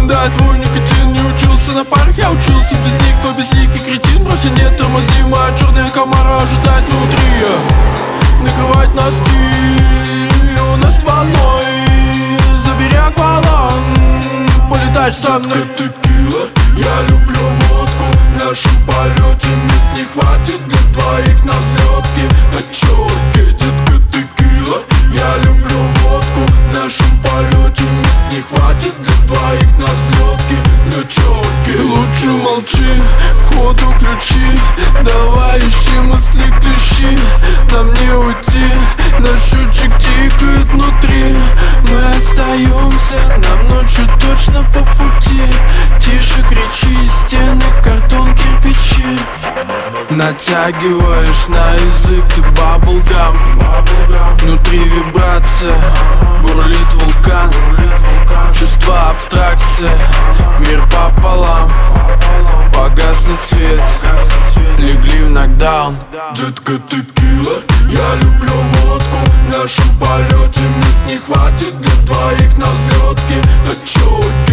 Да, твой никотин не учился на парах, я учился без них. Твой безликий кретин, бросил, не тормози. Моя черная комара ожидать внутри. Накрывать носки у нас волной. Забери акваланг, полетать со мной. Текила, я люблю водку. В нашем полете мест не хватит для двоих на взлетке. А чё, детка, текила, я люблю водку. В нашем полете мест не хватит для двоих на взлетке. На чёрке лучше молчи, ходу ключи. Давай ищи мысли клещи. Нам не уйти, наш счетчик тикает внутри. Мы остаемся, нам ночью точно по пути. Тише кричи, стены, картон, кирпичи. Натягиваешь на язык ты баблгам. Внутри вибрация, бурлит вулкан. Чувства абстракция, мир пополам. Погаснет свет, легли в нокдаун. Детка, текила, я люблю водку. В нашем полете мест не хватит для двоих на взлетке. А чё,